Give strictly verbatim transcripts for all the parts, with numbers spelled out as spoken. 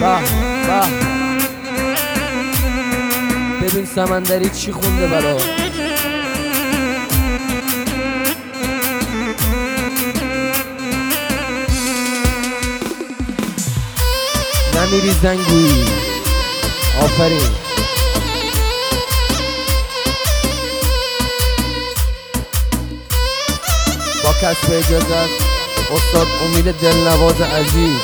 به به ببین سمندری چی خونده برا نمیری زنگویی. آفرین. با کسب اجازت استاد امید دلنواز عزیز.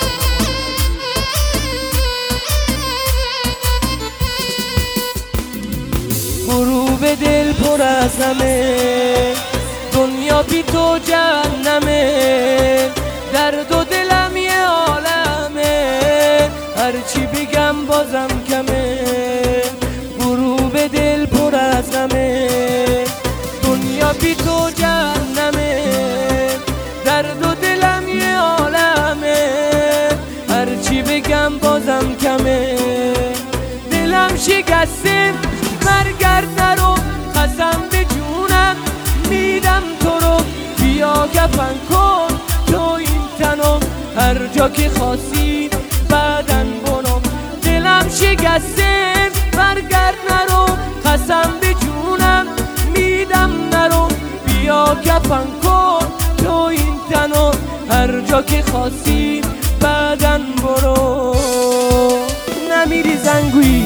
غروب دل پر از همه، دنیا بی تو جهنمه، درد و دلم یه عالمه، هرچی بگم بازم کمه. غروب دل پر از همه، دنیا بی تو جهنمه، درد و دلم یه عالمه، هرچی بگم بازم کمه. دلم شکسته برگرد نرو، قسم به جونم میدم تو رو، بیا کفن کن تو این تنم، هر جا که خواستی بعدن برو. دلم شکسته برگرد نرو، قسم به جونم میدم نرو، بیا کفن کن تو این تنم، هر جا که خواستی بعدن برو. نمیری زنگویی.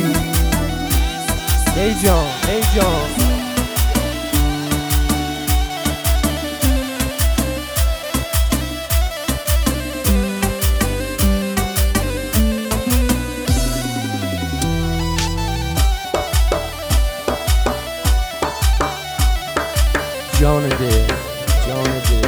ای جان ای جان جان دل جان دل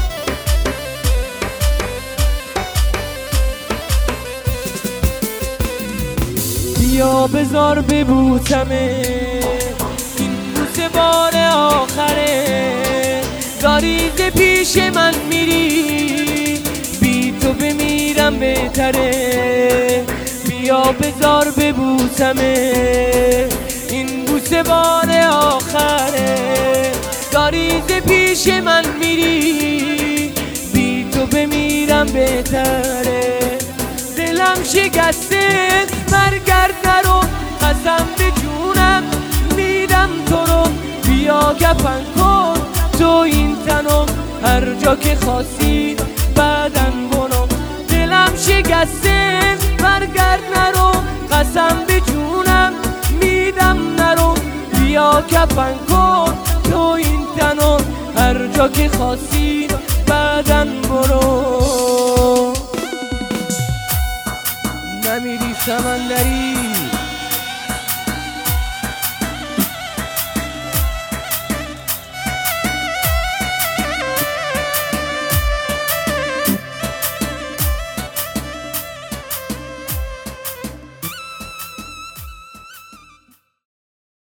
بیا بذار ببوسمه، این بوسه بار آخره، داری ز پیش من میری، بی تو بمیرم بهتره. بیا بذار ببوسمه، این بوسه بار آخره، داری ز پیش من میری، بی تو بمیرم بهتره. دلم شکسته برگرد نرو، قسم به جونم میدم تو رو، بیا کفن کن تو این تنم، هر جا که خواستی بعدن برو. دلم شکسته برگرد نرو، قسم به جونم میدم نرو، بیا کفن کن تو این تنم، هر جا که خواستی بعدن برو. نمیری سمندری.